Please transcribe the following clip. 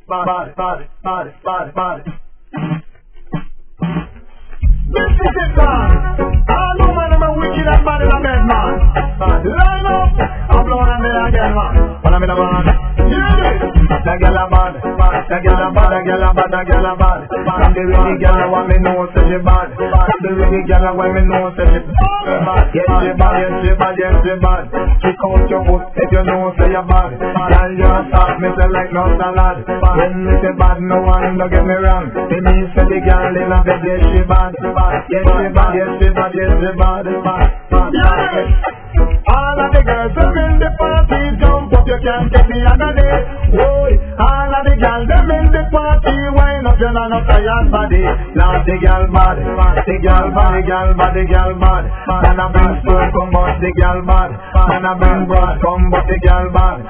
bad, bad, bad, bad, bad. This is it, man. I know, man, I'm a wicked and bad in a bed, man. Line up, I'm blowing on there again, man. But I'm in a man. Hear this. That girl a bad, that girl a bad, that girl a bad, that girl a bad. And the really girl I want me know say she bad. And the really girl I want me know say she bad. Yes she bad, yes she bad, yes she bad. She count your foot if you know say you bad. Girl you a stop me say like no salad. When me say bad, no one don't get me wrong. Me mean say the girl in a bed, yes she bad. Yes she bad, yes she bad, yes she bad. All of the girls up in the party jump up, you can't get the other day. Boy, all of the girls them in the party wind up, you know no tired body. Last the girl bad, the girl bad, the girl bad, the girl bad. And I bring stone come but the girl bad. And I bring broad come but the girl bad.